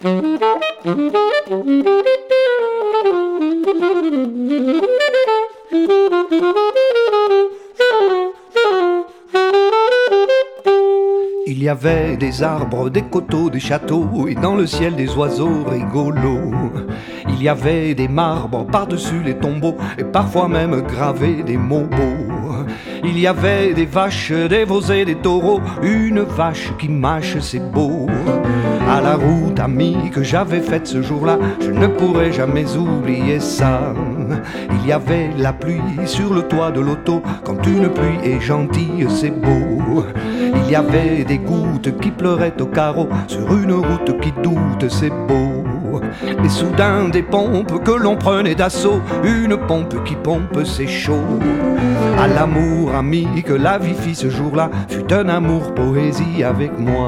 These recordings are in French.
Il y avait des arbres, des coteaux, des châteaux, et dans le ciel des oiseaux rigolos. Il y avait des marbres par-dessus les tombeaux, et parfois même gravés des mots beaux. Il y avait des vaches, des veaux et des taureaux, une vache qui mâche, c'est beau. À la route amie que j'avais faite ce jour-là, je ne pourrai jamais oublier ça. Il y avait la pluie sur le toit de l'auto, quand une pluie est gentille, c'est beau. Il y avait des gouttes qui pleuraient au carreau, sur une route qui doute, c'est beau. Et soudain des pompes que l'on prenait d'assaut, une pompe qui pompe, c'est chaud. À l'amour ami que la vie fit ce jour-là, fut un amour poésie avec moi.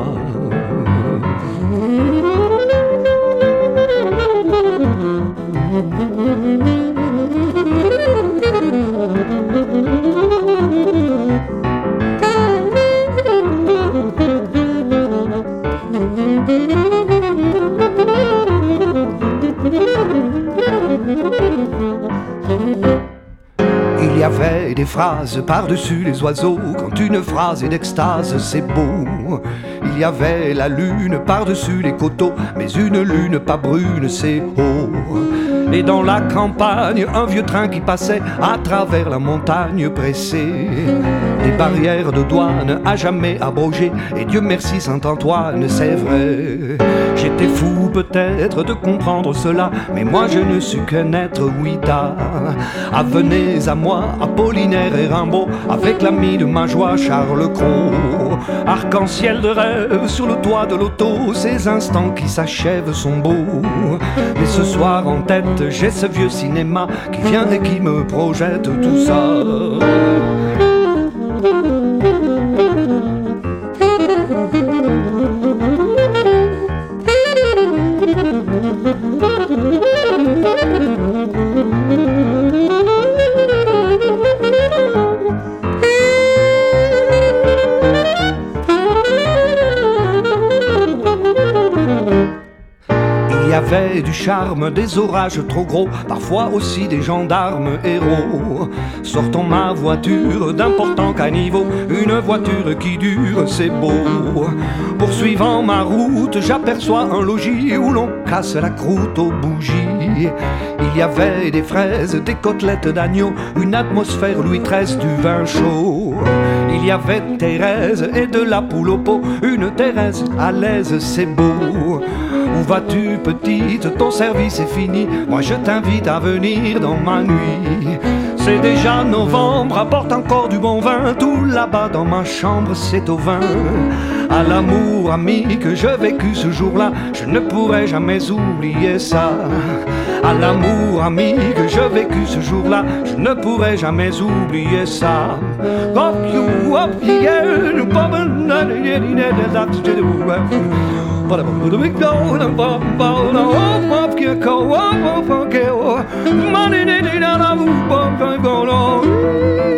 Il y avait des phrases par-dessus les oiseaux, quand une phrase est d'extase, c'est beau. Il y avait la lune par-dessus les coteaux, mais une lune pas brune, c'est haut. Et dans la campagne, un vieux train qui passait à travers la montagne pressée. Des barrières de douane à jamais abrogées, et Dieu merci Saint-Antoine, c'est vrai. J'étais fou peut-être de comprendre cela, mais moi je ne suis qu'un être ouïda. Ah, venez à moi, Apollinaire et Rimbaud, avec l'ami de ma joie, Charles Cros. Arc-en-ciel de rêve sur le toit de l'auto, ces instants qui s'achèvent sont beaux. Mais ce soir en tête, j'ai ce vieux cinéma qui vient et qui me projette tout ça. Il y avait du charme, des orages trop gros, parfois aussi des gendarmes héros. Sortant ma voiture d'important caniveau, une voiture qui dure, c'est beau. Poursuivant ma route, j'aperçois un logis où l'on casse la croûte aux bougies. Il y avait des fraises, des côtelettes d'agneau, une atmosphère Louis XIII, du vin chaud. Il y avait Thérèse et de la poule au pot, une Thérèse à l'aise, c'est beau. Où vas-tu petite, ton service est fini, moi je t'invite à venir dans ma nuit. C'est déjà novembre, apporte encore du bon vin, tout là-bas dans ma chambre c'est au vin. À l'amour ami que je vécu ce jour-là, je ne pourrai jamais oublier ça. À l'amour ami que je vécu ce jour-là, je ne pourrai jamais oublier ça. Up you up yeah, money